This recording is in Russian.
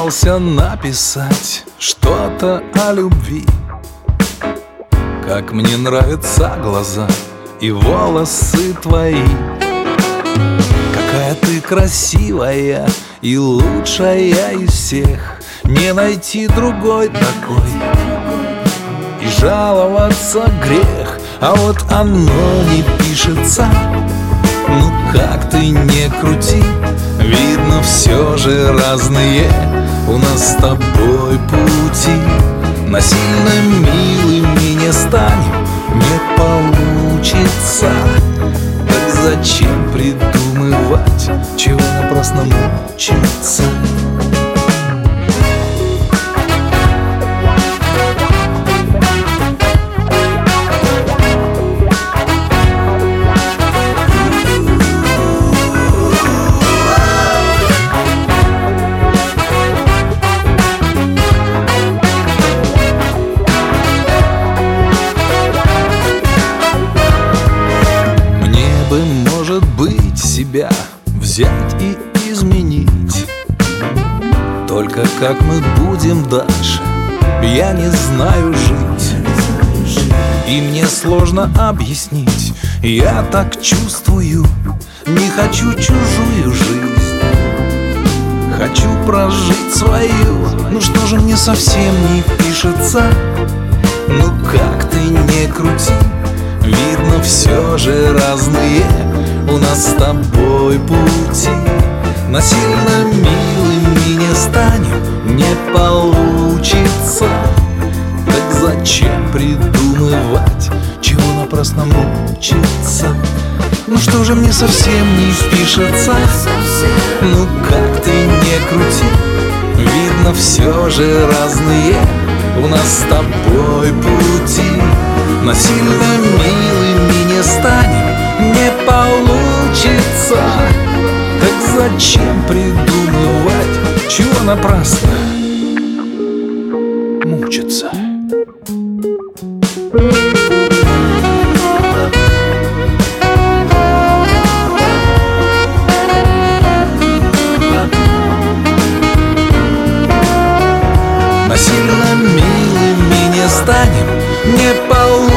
Пытался написать что-то о любви, как мне нравятся глаза и волосы твои. Какая ты красивая и лучшая из всех, не найти другой такой. И жаловаться грех, а вот оно не пишется. Ну как ты не крути, видно все же разные у нас с тобой пути. Насильно милыми не станем, не получится. Так зачем придумывать, чего напрасно мучиться? Может быть, себя взять и изменить. Только как мы будем дальше, я не знаю жить. И мне сложно объяснить, я так чувствую. Не хочу чужую жизнь, хочу прожить свою. Ну что же мне совсем не пишется? Ну как ты не крути, видно все же разные у нас с тобой пути. Насильно милыми не станем, не получится. Так зачем придумывать, чего напрасно мучиться? Ну что же мне совсем не пишется? Ну как ты не крути, видно все же разные у нас с тобой пути. Насильно милыми не станем, не получится. Так зачем придумывать, чего напрасно мучиться? Насильно милыми не станем, не получится.